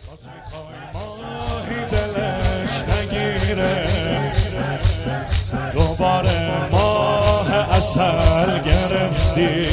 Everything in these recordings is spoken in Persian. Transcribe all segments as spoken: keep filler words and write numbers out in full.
ماهی دلش نگیره دوباره ماه عسل گرفتی،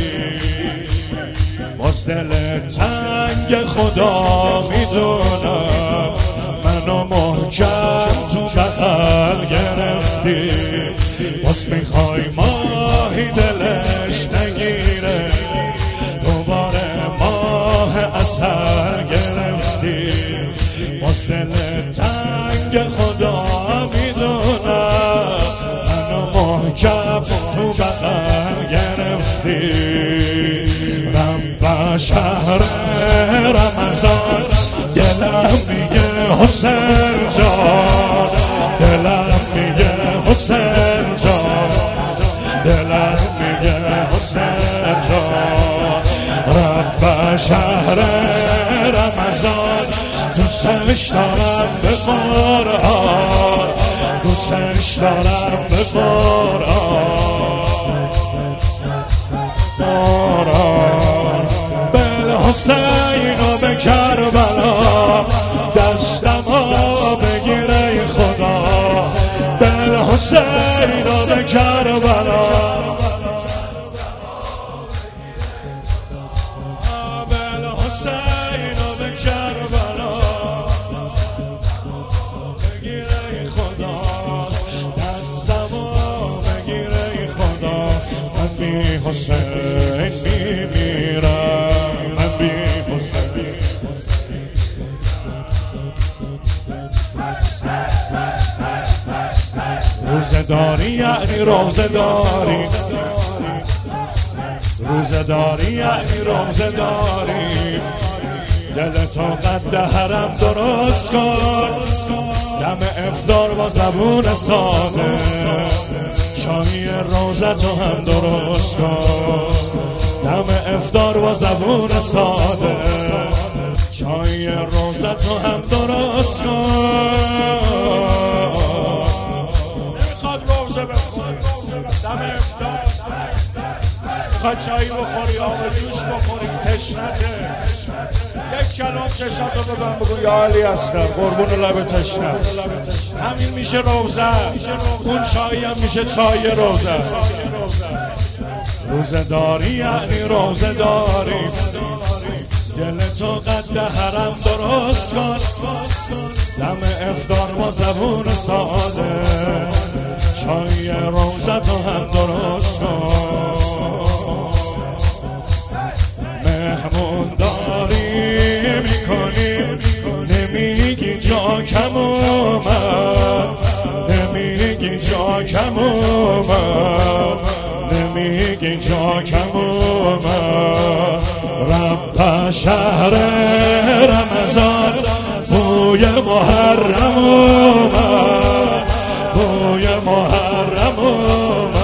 باز دل تنگ خدا میدونم منو محکم تو بغل گرفتی. باز میخوای ماهی دلش نگیره دوباره ماه عسل گرفتی، باز دل تنگ خدا میدونم منو محکم تو بغل گرفتی. رم شهر رمضان دلم میگه حسین جان، دلم میگه حسین جان، دلم میگه حسین جان. رب شهر رمضان دوستش دارم به قرآن، دوستش دارم به قرآن قرآن. بل حسین و به کربلا دستما بگیر ای خدا، بل حسین و به کربلا، بل حسین و به کربلا بگیر ای خدا، دستما بگیر ای خدا. من بی حسین میمیرم، من بی حسین. روزداری یعنی روزداری، روزداری یعنی روزداری. دل تو قد حرم درست کن، دم افطار با زبون ساده شاهی روزه تو هم درست کن، دم افطار با زبون ساده شاهی روزه تو هم درست کن. نمیخواد روزه بخوری دم افطار، میخواد چایی بخوری آب جوش بخوری تشنته، یک کلام چشنتو ببن بگو یا علی اصغر قربون لب تشنه. همین میشه روزه، اون چایی هم میشه چای روزه. روزه داری یعنی روزه داری، دل تو قد حرم درست کن، دم افطار با زبون ساده چای روزه تو هم درست کن. مهمون داری میکنی نمیگی جا کم اومد، نمیگی جا کم اومد، نمیگی جا کم اومد. رب شهر رمضان بوی محرم اومد، بوی محرم اومد.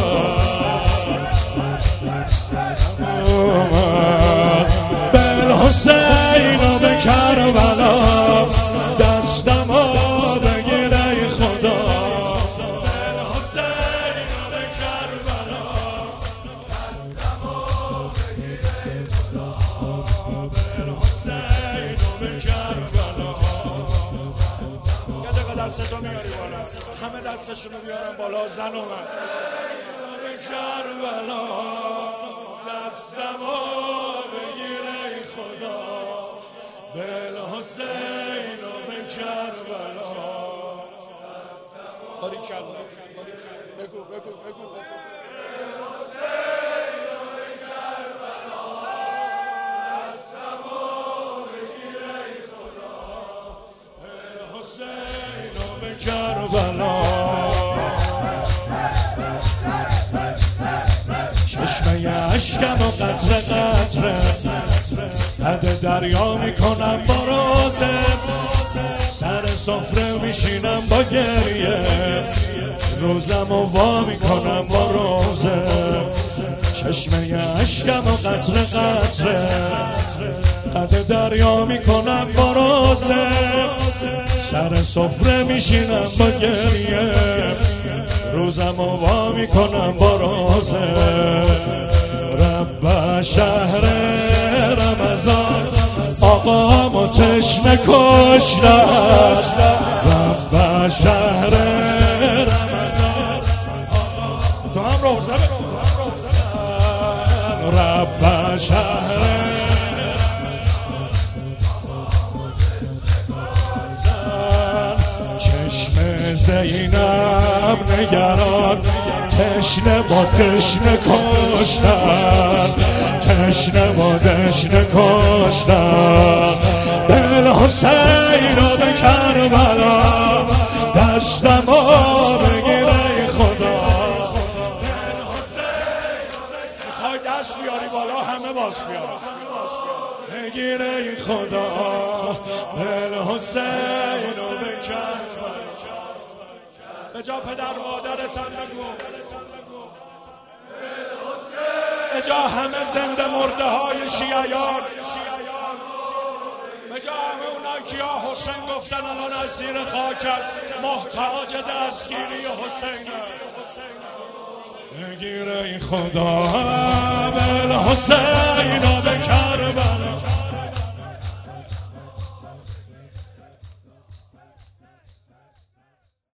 بل حسین و به کربلا دستما بگیر ای خدا، بل حسین و به کربلا دستما بگیر ای خدا، بل حسین و به کربلا. یه دقیقه دستتو میاری بالا، همه دستشونو بیارن بالا، زن و من به کربلا دستما بگیر ای خدا، بل حسین و به کربلا. باری کلا بگو بگو بگو بگو بل حسین و به کربلا دستما بگیر ای خدا، بل حسین و به کربلا. چشمه اشکم و قطره قطره قد دریا میکنم با روزه، سر سفره میشینم با گریه، روزم و وا میکنم با روزه. چشمه اشکم و قطره قطره قد دریا میکنم با روزه، سر سفره میشینم با گریه، روزم و وا میکنم با روزه. رب شهر رمضان آقامو تشنه کشتن رب شهر رمضان تو هم روزه بکن رب شهر چشم زینب نگران تشنه با دشنه کشتن تشنه با دشنه کشتن دل حسین رو به کربلا دستمو بگیره خدا دل حسین میخوای دست بیاری بالا همه باز بیار بگیره خدا دل حسین رو به کربلا به جا پدر مادرت هم بگو به جا همه زنده مرده های شیعیان به جا همه اونایی که یا حسین گفتن الان از زیر خاک محتاج دستگیری حسین بگیره خدا دل حسین رو